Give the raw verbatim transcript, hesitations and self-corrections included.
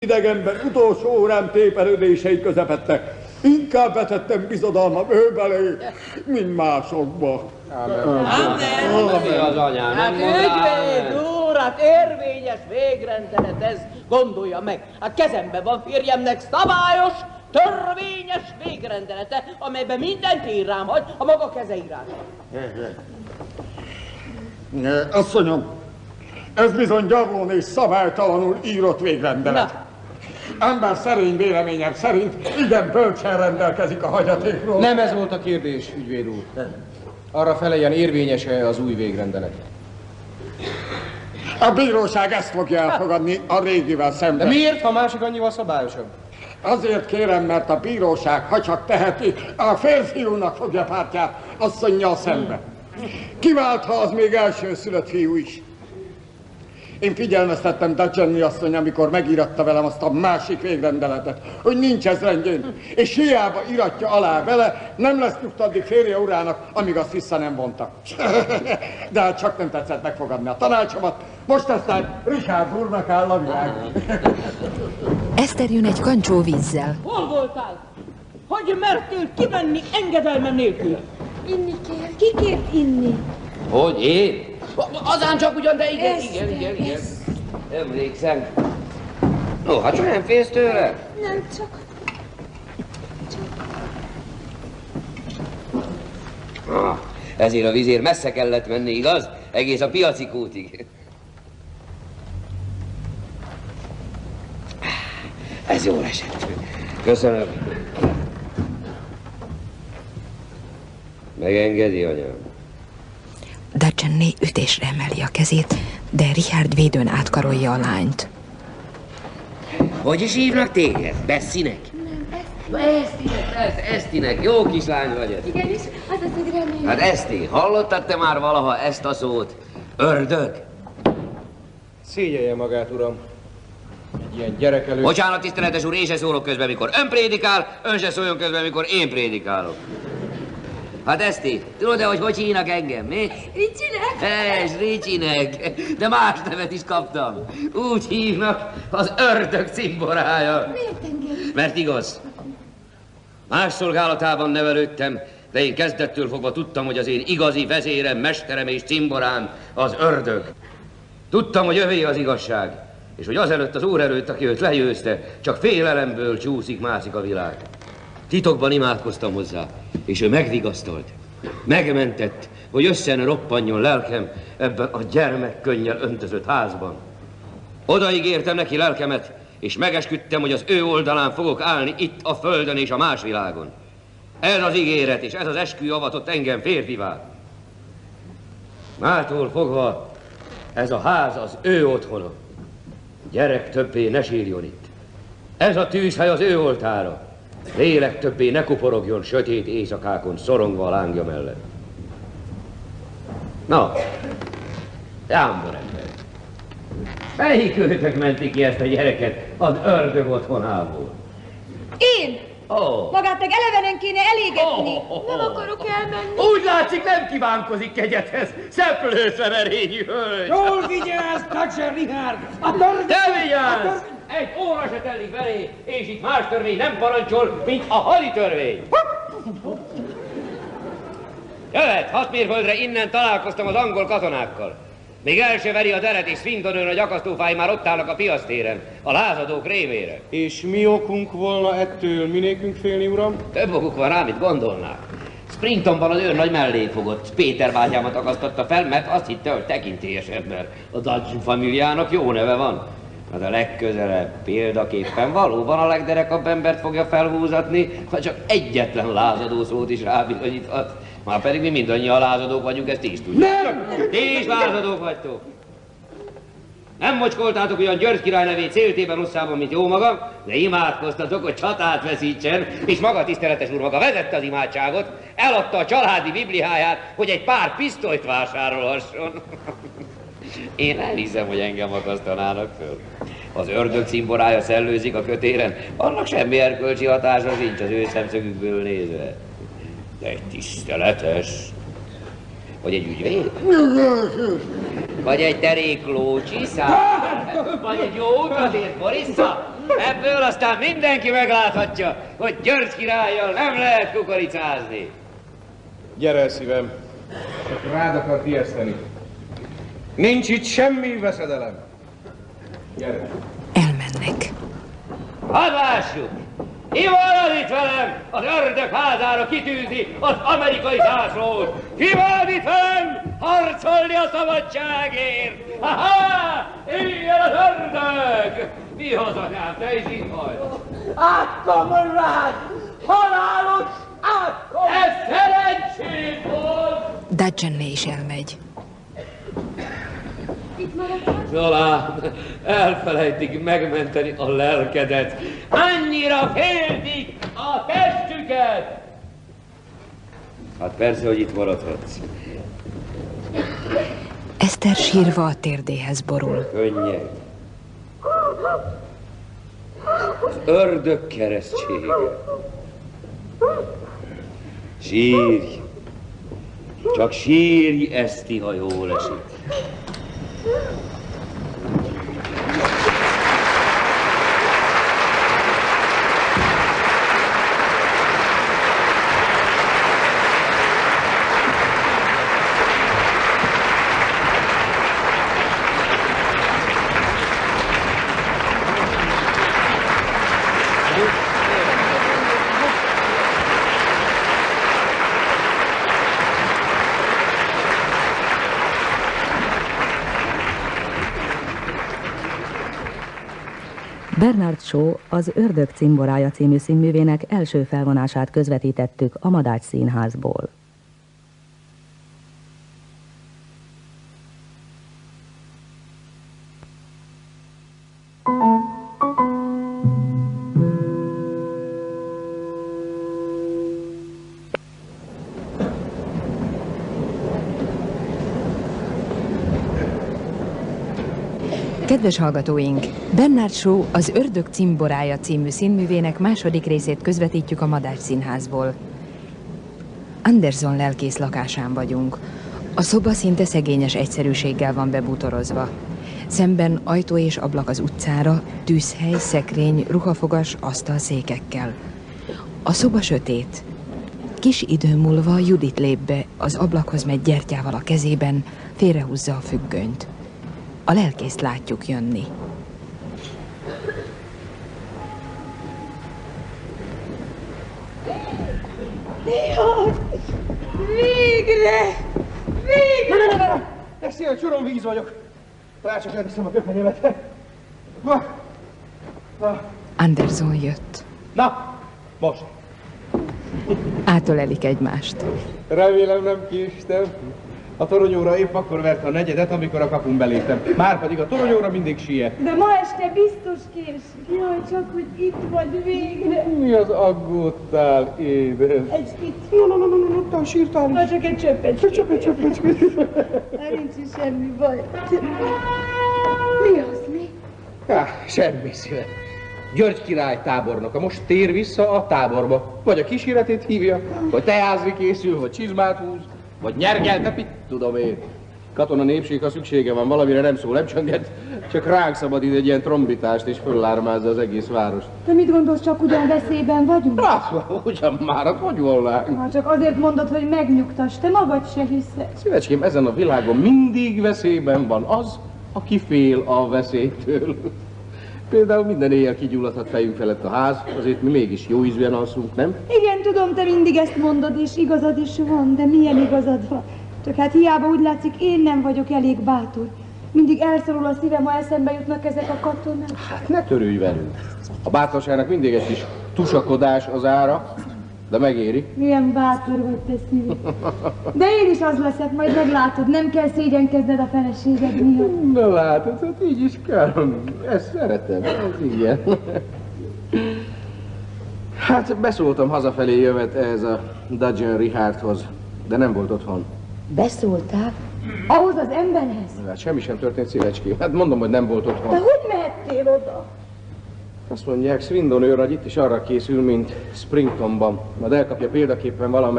idegenben utolsó órám téperődései közepette. Inkább vetettem bizodalmam ő belé, mint másokba. Amen. Az anyám, hát ügyvéd úr, hát érvényes végrendelet ez, gondolja meg. Hát kezemben van férjemnek szabályos, törvényes végrendelete, amelyben mindent ír rám hagy a maga kezeírása. Asszonyom, ez bizony gyarlón és szabálytalanul írott végrendelet. Na. Ember szerény véleményem szerint igen bölcsen rendelkezik a hagyatékról. Nem ez volt a kérdés, ügyvéd úr. Arra feleljen, érvényes-e az új végrendelet? A bíróság ezt fogja elfogadni a régivel szemben. De miért, ha másik annyival szabályosabb? Azért kérem, mert a bíróság, ha csak teheti, a férfiúnak fogja pártját asszonnyal szembe. Kiváltha az még elsőszülött fiú is. Én figyelmeztettem Dacsenni asszony, amikor megíratta velem azt a másik végrendeletet, hogy nincs ez rendjén, és hiába iratja alá vele, nem lesz nyugt addig férje urának, amíg azt vissza nem vonta. De hát csak nem tetszett megfogadni a tanácsomat, most aztán Richard úrnak áll a világ. Eszter jön egy kancsó vízzel. Hol voltál? Hogy mertél kimenni engedelmem nélkül? Inni kér. Ki kért inni? Hogy én? Azán csak ugyan, de igen, Eszter, igen, igen, igen. Eszter. Emlékszem. No, hát csak nem félsz tőle? Nem, csak... csak... Ah, ezért a vízért messze kellett menni, igaz? Egész a piaci kútig. Ez jól esett. Köszönöm. Megengedi, anyám? Dacsenni ütésre emeli a kezét, de Richard védőn átkarolja a lányt. Hogy is hívnak téged? Besszinek? Nem, Esztinek, persze, Esztinek. Jó kislány vagy ez. igenis, az az, hogy remélem. Hát Eszti, hallottad te már valaha ezt a szót? Ördög? Szégyelje magát, uram. Egy ilyen gyerek előtt... Bocsánat, tiszteletes úr, én se szólok közben, mikor ön prédikál, ön se szóljon közben, mikor én prédikálok. Hát Eszti, tudod-e, hogy hogy hívnak engem, mi? Ricsinek? Ez, Ricsinek, de más nevet is kaptam. Úgy hívnak, az ördög cimborája. Miért engem? Mert igaz. Más szolgálatában nevelődtem, de én kezdettől fogva tudtam, hogy az én igazi vezérem, mesterem és cimborám az ördög. Tudtam, hogy övé az igazság, és hogy azelőtt az úr előtt, aki őt legyőzte, csak félelemből csúszik-mászik a világ. Titokban imádkoztam hozzá, és ő megvigasztalt, megmentett, hogy össze ne roppanjon lelkem ebben a gyermekkönnyel öntözött házban. Odaígértem neki lelkemet, és megesküdtem, hogy az ő oldalán fogok állni itt a földön és a más világon. Ez az ígéret és ez az eskü avatott engem férfivá. Mától fogva ez a ház az ő otthona. Gyerek többé ne sírjon itt. Ez a tűzhely az ő oltára. Lélek többé ne kuporogjon sötét éjszakákon szorongva a lángja mellett. Na, jámbor ember. Melyik őtök menti ki ezt a gyereket az ördög otthonából? Én! Oh. Magát meg elevenen kéne elégetni. Oh, oh, oh. Nem akarok elmenni. Úgy látszik, nem kívánkozik kegyethez, szeplőszemerényű hölgy. Jól vigyázz, Dacsen Richard! A törvény! Te vigyázz! Egy óra se telik belé, és itt más törvény nem parancsol, mint a hadi törvény. Jöhet, hat mérföldre innen találkoztam az angol katonákkal. Még el se veri a deret, és Swindonön a gyakasztófái már ott állnak a piasztéren, a lázadók rémére. És mi okunk volna ettől, minékünk félni, uram? Több okuk van rá, mit gondolnák. Springtonban az őrnagy mellé fogott, Péter bátyámat akasztotta fel, mert azt hitte, hogy tekintélyes ember. A Dodge familiának jó neve van. Hát a legközelebb példaképpen valóban a legderekabb embert fogja felhúzatni, ha csak egyetlen lázadó szót is rábizonyíthat. Már pedig mi mindannyian lázadók vagyunk, ezt ti is tudjuk. Nem! Ti is lázadók vagytok. Nem mocskoltátok ugyan György király nevét céltében osszában, mint jó magam, de imádkoztatok, hogy csatát veszítsen, és maga tiszteletes úr maga vezette az imádságot, eladta a családi bibliáját, hogy egy pár pisztolyt vásárolhasson. Én elhiszem, hogy engem akasztanának föl. Az ördög cimborája szellőzik a kötéren, annak semmi erkölcsi hatása nincs az ő szemszögükből nézve. De egy tiszteletes, vagy egy ügyvéd, vagy egy derék lócsiszár, vagy egy jó utazért borissza, Ebből aztán mindenki megláthatja, hogy György királlyal nem lehet kukoricázni. Gyere, szívem, csak rád akart ijeszteni. Nincs itt semmi veszedelem. Gyere. Elmennek. Hadd lássuk! Ivalad itt velem, az ördög házára kitűzi az amerikai zászlót! Ivalad itt velem, harcolni a szabadságért! Ha-ha! Éljen az ördög! Mi az anyám, te is itt vagy? Átkom rád! Halálos átkom! Ez szerencsét volt! Dudgeonné is elmegy. Zolám, elfelejtik megmenteni a lelkedet. Annyira féltik a testüket! Hát persze, hogy itt maradhatsz. Eszter sírva a térdéhez borul. Könnyed. Az ördög keresztsége. Sírj. Csak sírj, Eszti, ha jól esik. Bernard Shaw az Ördög cimborája című színművének első felvonását közvetítettük a Madách Színházból. Kedves hallgatóink! Bernard Shaw az Ördög cimborája című színművének második részét közvetítjük a Madách Színházból. Anderson lelkész lakásán vagyunk. A szoba szinte szegényes egyszerűséggel van bebútorozva. Szemben ajtó és ablak az utcára, tűzhely, szekrény, ruhafogas, asztal székekkel. A szoba sötét. Kis idő múlva Judit lép be, az ablakhoz megy gyertyával a kezében, félrehúzza a függönyt. A lelkészt látjuk jönni. Jaj, végre! Végre! Ne, ne, ne, ne! Ezt ilyen csorom víz vagyok. Talán csak elviszem a köpenyemet. Na, na. Anderson jött. Na, most. Átölelik egymást. Remélem nem késtem. A toronyóra épp akkor vert a negyedet, amikor a kapun beléptem. Márpedig a toronyóra mindig siet. De ma este biztos késik. Jaj, csak hogy itt vagy végre. Mi az aggódtál, édes? Egy itt. No, no, no, no, no, no, te sírtál is. Vagy csak egy csöppet. Csak csöppet, csöppet, csöppet. Már nincs is semmi baj. Mi az, mi? Há, semmi szíve. György király tábornoka most tér vissza a táborba. Vagy a kíséretét hívja, vagy teázni készül, vagy csizmát húz, vagy nyergelte, mit tudom én. Katona népség, ha szüksége van valamire, nem szól, nem csönget, csak ránk szabadít egy ilyen trombitást, és föllármázza az egész várost. Te mit gondolsz, csak ugyan veszélyben vagyunk? Hát, ugyan már, hát hogy volnánk? Ha csak azért mondod, hogy megnyugtass, te magad se hiszed. Szívecském, ezen a világon mindig veszélyben van az, aki fél a veszélytől. Például minden éjjel kigyulladhat fejünk felett a ház, azért mi mégis jó ízűen alszunk, nem? Igen, tudom, te mindig ezt mondod, és igazad is van, de milyen igazad van? Csak hát hiába úgy látszik, én nem vagyok elég bátor. Mindig elszorul a szívem, ha eszembe jutnak ezek a katonák. Hát ne törődj velünk. A bátorságnak mindig egy kis tusakodás az ára, de megéri. Milyen bátor vagy te szívem. De én is az leszek, majd meglátod, nem kell szégyenkezned a feleséged miatt. Na látod, hát így is kell. Ezt szeretem, ez igen. Hát beszóltam hazafelé jövet ehhez a Dudgeon Richardhoz, de nem volt otthon. Beszóltál? Ahhoz az emberhez? Hát semmi sem történt, szívecském. Hát mondom, hogy nem volt otthon. De hogy mehettél oda? Azt mondják, Swindon őrnagy itt is arra készül, mint Springtonban. Majd elkapja példaképpen valamely